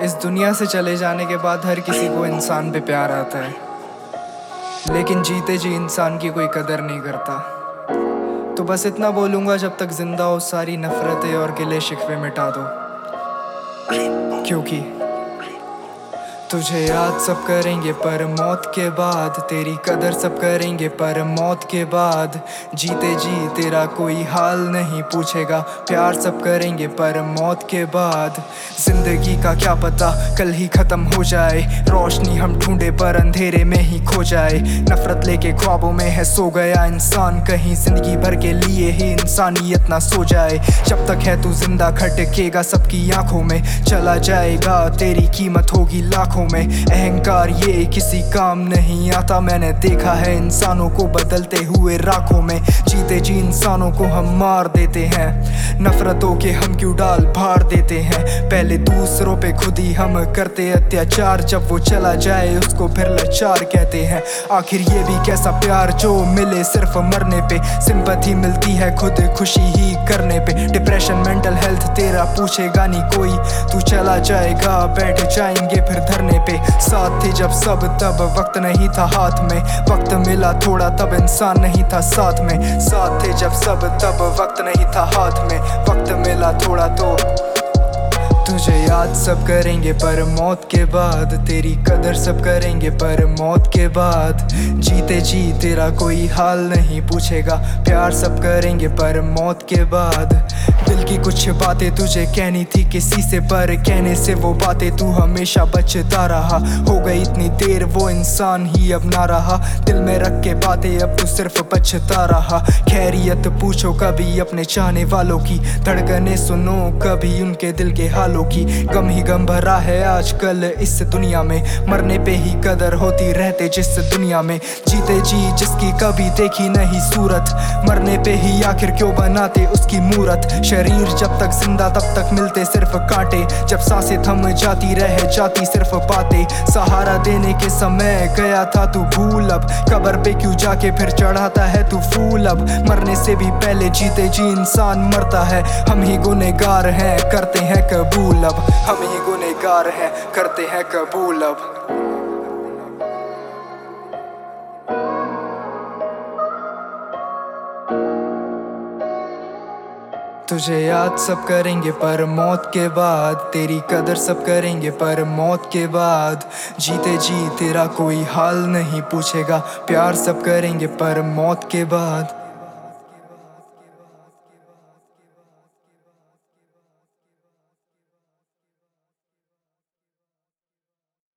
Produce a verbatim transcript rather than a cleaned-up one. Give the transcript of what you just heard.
इस दुनिया से चले जाने के बाद हर किसी को इंसान पे प्यार आता है, लेकिन जीते जी इंसान की कोई कदर नहीं करता। तो बस इतना बोलूँगा, जब तक जिंदा हो सारी नफरतें और गिले शिकवे मिटा दो, क्योंकि तुझे याद सब करेंगे पर मौत के बाद, तेरी कदर सब करेंगे पर मौत के बाद। जीते जी तेरा कोई हाल नहीं पूछेगा, प्यार सब करेंगे पर मौत के बाद। जिंदगी का क्या पता कल ही खत्म हो जाए, रोशनी हम ढूंढे पर अंधेरे में ही खो जाए। नफरत लेके ख्वाबों में है सो गया इंसान, कहीं जिंदगी भर के लिए ही इंसानियत ना सो जाए। जब तक है तू जिंदा खटकेगा सबकी आंखों में, चला जाएगा तेरी कीमत होगी लाखों में। अहंकार ये किसी काम नहीं आता, मैंने देखा है इंसानों को बदलते हुए राखों में। जीते जी इंसानों को हम मार देते हैं, नफरतों के हम क्यों डाल भार देते हैं। पहले दूसरों पे खुद ही हम करते अत्याचार, जब वो चला जाए उसको फिर लाचार कहते हैं। आखिर ये भी कैसा प्यार जो मिले सिर्फ मरने पे, सिंपैथी मिलती है खुद खुशी ही करने पे। डिप्रेशन मेंटल हेल्थ तेरा पूछेगा नहीं कोई, तू चला जाएगा बैठ जाएंगे फिर धरने पे। साथ थे जब सब तब वक्त नहीं था हाथ में, वक्त मिला थोड़ा तब इंसान नहीं था साथ में। साथ थे जब सब तब वक्त नहीं था हाथ में, वक्त मिला थोड़ा तो तुझे याद सब करेंगे पर मौत के बाद, तेरी कदर सब करेंगे पर मौत के बाद। जीते जी तेरा कोई हाल नहीं पूछेगा, प्यार सब करेंगे पर मौत के बाद। दिल की कुछ बातें तुझे कहनी थी किसी से, पर कहने से वो बातें तू हमेशा बचता रहा। हो गई इतनी देर वो इंसान ही अब ना रहा, दिल में रख के बातें अब तू सिर्फ बचता रहा। खैरियत पूछो कभी अपने चाहने वालों की, धड़कने सुनो कभी उनके दिल के हालों की। गम ही गम भरा है आजकल इस दुनिया में, मरने पे ही कदर होती रहते जिस दुनिया में। जीते जी जिसकी कभी देखी नहीं सूरत, मरने पे ही आखिर क्यों बनाते उसकी मूरत। शरीर जब तक जिंदा तब तक मिलते सिर्फ कांटे, जब सांसें थम जाती रह जाती सिर्फ बातें। सहारा देने के समय गया था तू भूल, अब कब्र पे क्यों जाके फिर चढ़ाता है तू फूल। अब मरने से भी पहले जीते जी इंसान मरता है, हम ही गुनहगार हैं करते हैं कबूल। अब हम ही गुनहगार हैं करते हैं कबूल। अब तुझे याद सब करेंगे पर मौत के बाद, तेरी कदर सब करेंगे पर मौत के बाद। जीते जी तेरा कोई हाल नहीं पूछेगा, प्यार सब करेंगे पर मौत के बाद।